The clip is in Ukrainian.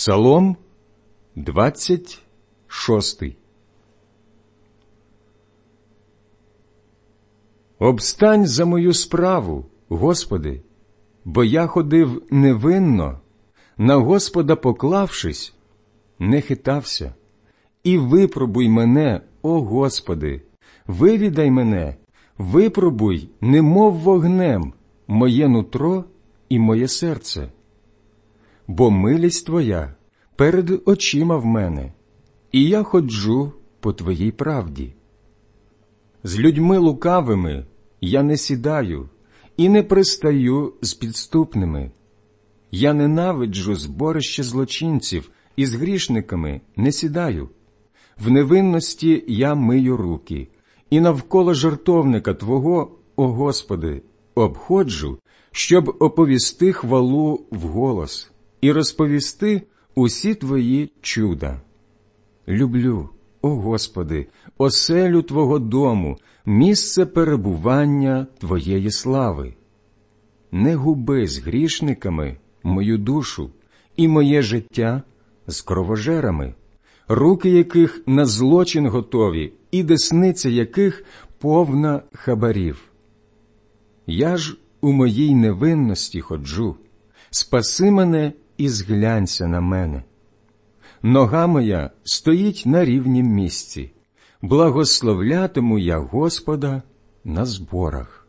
Псалом 26. Обстань за мою справу, Господи, бо я ходив невинно, на Господа поклавшись, не хитався. І випробуй мене, о Господи, вивідай мене, випробуй, немов вогнем, моє нутро і моє серце. Бо милість Твоя перед очима в мене, і я ходжу по Твоїй правді. З людьми лукавими я не сідаю і не пристаю з підступними. Я ненавиджу зборище злочинців, і з грішниками не сідаю. В невинності я мию руки, і навколо жертовника Твого, о Господи, обходжу, щоб оповісти хвалу вголос і розповісти усі Твої чуда. Люблю, о Господи, оселю Твого дому, місце перебування Твоєї слави. Не губи з грішниками мою душу і моє життя з кровожерами, руки яких на злочин готові і десниця яких повна хабарів. Я ж у моїй невинності ходжу, спаси мене і зглянься на мене. Нога моя стоїть на рівнім місці, благословлятиму я Господа на зборах.